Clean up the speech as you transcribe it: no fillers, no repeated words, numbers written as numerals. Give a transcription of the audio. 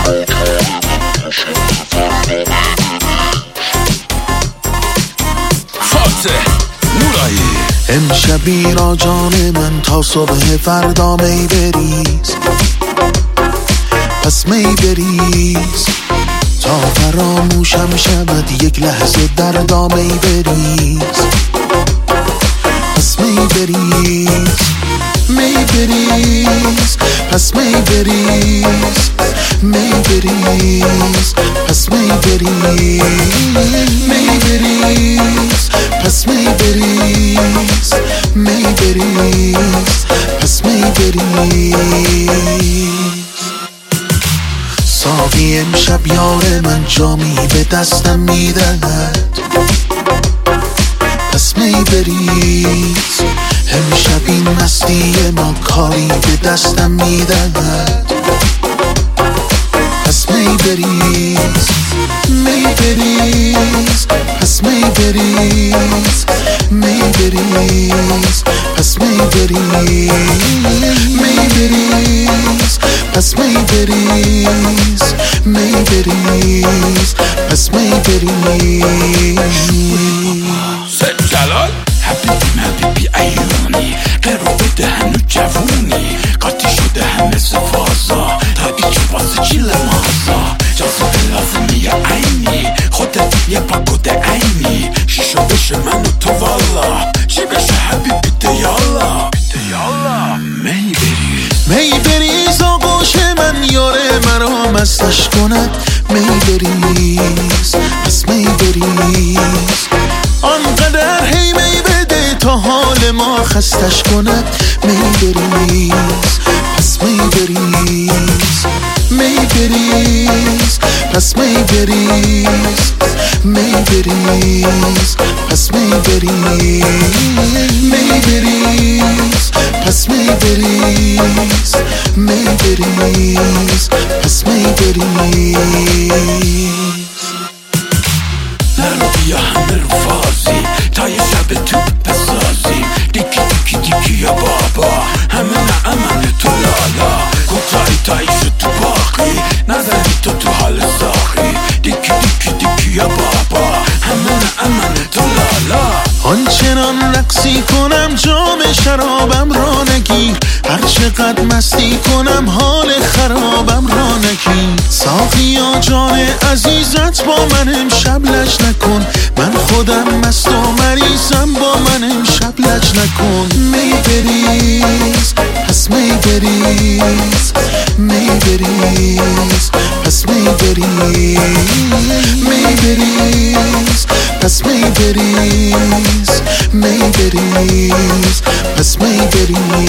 امشب بیرا جان من تا صبح فردا می بریز، پس می بریز تا فراموشم شود یک لحظه دردا می بریز، پس می بریز، می بریز، پس می بریز، می بریز، پس می بریز، می بریز، پس می بریز، می بریز، پس می بریز. ساقی امشب یار من جامی به دستم میدهد، پس می بریز. امشب این مستی ما کاری به دستم میدهد، پس می بریز، می بریز، پس می بریز، می بریز، پس می بریز، می بریز، پس می بریز، می بریز، پس می بریز. سید جلال حبیبی حبیبی ایونی قرو بده هنو جوونی قاطی شده همه سفازا تا ایچ واسه چیل مازا جازه لازمی عینی خودت یه پاکوده عینی شیشو بشه منو تو والا چی بشه حبیبی دیالا می بریز، می بریز آغوش من یاره مرا مستش کند، می بریز، پس می بریز. آنقدر هی می بده تا حال ما خستش کند، می بریز، پس می بریز، می بریز، پس می بریز، می بریز، پس می بریز، می بریز، پس می بریز، می بریز، پس می بریز. نرو بیا همه رو فازی تا یه شب تو بسازی دیکی دیکی دیکی یا بابا همه نعمن تو لالا کوتاهی تاییش تو باقی نزنی تو حال ساخی دیکی دیکی دیکی یا بابا همه نعمن تو لالا. آنچنان رقصی کنم جام شرابم را نگیر، هر چقدر مستی کنم حال خرابم را نگیر. ساقیا جان عزیزت با من امشب لج نکن، من خودم مست و مریضم با من امشب لج نکن. می بریز، پس می بریز، می بریز، پس می بریز، می بریز، پس می بریز، می بریز، پس می بریز.